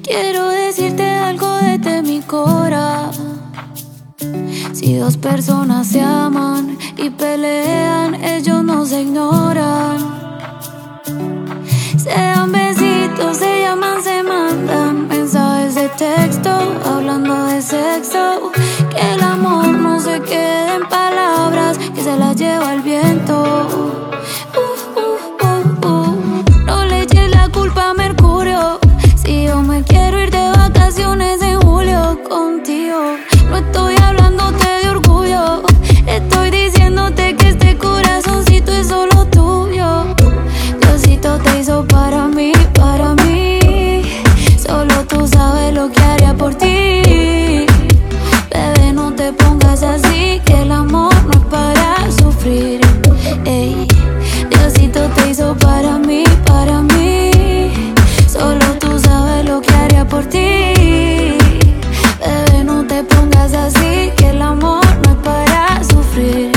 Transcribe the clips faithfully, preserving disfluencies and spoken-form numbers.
Quiero decirte algo desde mi cora. Si dos personas se aman y pelean, ellos no se ignoran. Se dan besitos, se llaman, se mandan mensajes de texto, hablando de sexo. Que el amor no se quede en palabras, que se las lleva el viento. Uh, uh, uh, uh. No le eches la culpa a Mercurio. Si yo me quiero ir de vacaciones en julio contigo. No estoy hablándote de orgullo, estoy diciéndote que este corazoncito es solo tuyo. Diosito te hizo para mí, para mí. Solo tú sabes lo que haría por ti. Bebé, no te pongas así, que el amor no es para sufrir. Ey, Diosito te hizo para mí, para mí. Solo tú sabes lo que haría por ti. Bebé, no te pongas así, que el amor no es para sufrir.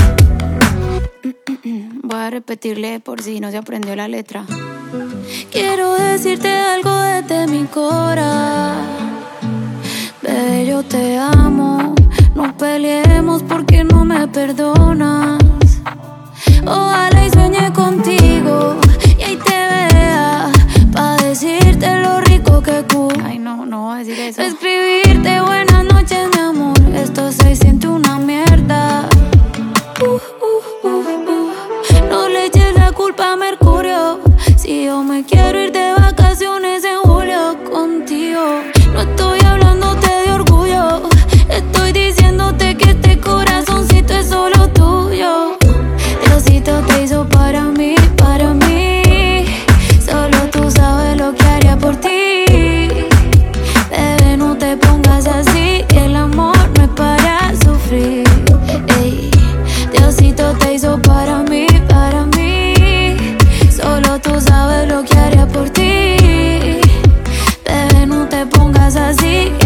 Voy a repetirle por si no se aprendió la letra. Quiero decirte algo desde mi cora. Bebé, yo te amo. No peleemos porque no me perdonas. Ojalá y sueñe contigo y ahí te vea, pa' decirte lo rico que cu. Ay, no, no voy a decir eso. Escribirte buenas noches, mi amor. Esto se siente una mierda. Uh, uh, uh, uh. No le eches la culpa a Mercurio. Si yo me quiero ir de vacaciones en julio contigo. No estoy hablándote de orgullo, estoy diciéndote que este corazoncito es solo tuyo. Diosito te hizo para mí, para mí. Solo tú sabes lo que haría por ti. Bebé, no te pongas así, que el amor no es para sufrir. Ey, Diosito te hizo para mí, para mí. Solo tú sabes lo que haría por ti. Bebé, no te pongas así,